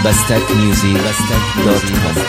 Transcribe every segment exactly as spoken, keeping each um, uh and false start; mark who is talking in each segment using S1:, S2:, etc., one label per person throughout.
S1: بستک میوزیک دات کام.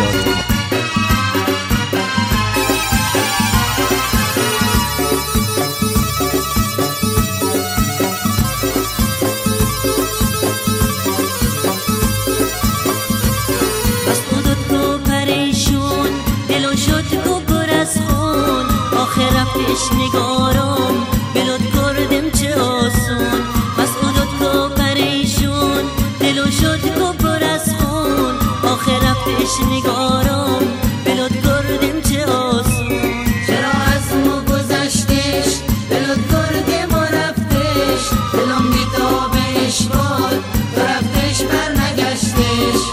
S2: رفتش نگارم بلد کردم چه آسون مسعودت کو پریشون دلو شد کو پر از خون آخر رفتش نگارم بلد کردم چه آسون
S3: چرا از ما گذشتش بلد کردم و رفتش دلم بیتابش بود تو رفتش بر نگشتش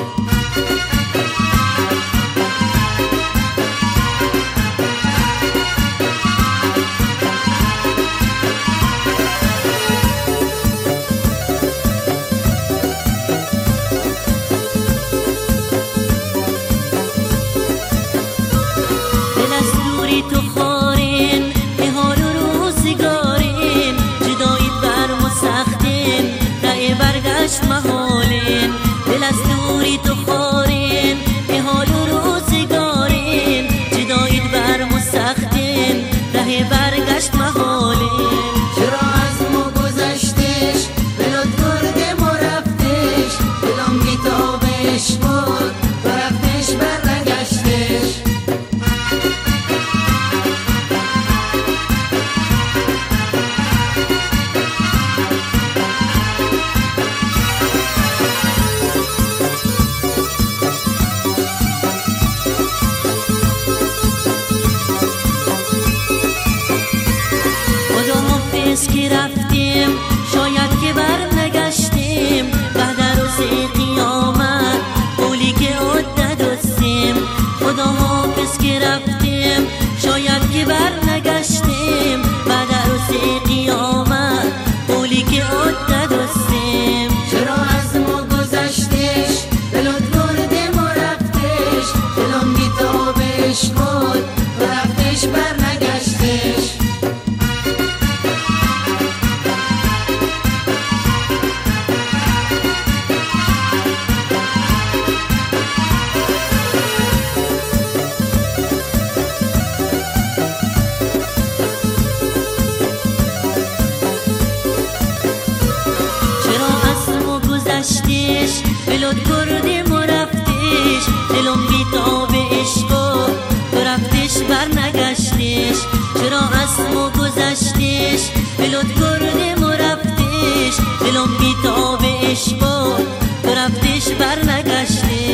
S2: تو خارین به حال و روزگارین جدایی برم و سختین رأی برگشت محالین دل از دوری تو خارین به حال و روزگارین جدایی برم و سختین رأی برگشت محالین
S3: چرا از ما گذشتش بلد کردم و رفتش دلم بیتابش بود تو رفتش بر نگشتش
S2: که رفتیم شاید که بر نگشتیم بعد روز قیامت قولی که عدت دستیم خدا حافظ که رفتیم شاید که بر نگشتیم بعد روز قیامت قولی که عدت دستیم
S3: چرا از ما گذشتش بلد کردم و رفتش دلم بیتابش بود و رفتش بر نگشتش
S2: بلد کردم و رفتش دلم بیتاب عشق تو رفتش بر نگشتش چرا از ما گذشتش بلد کردم و رفتش دلم بیتاب عشق تو رفتش بر نگشتش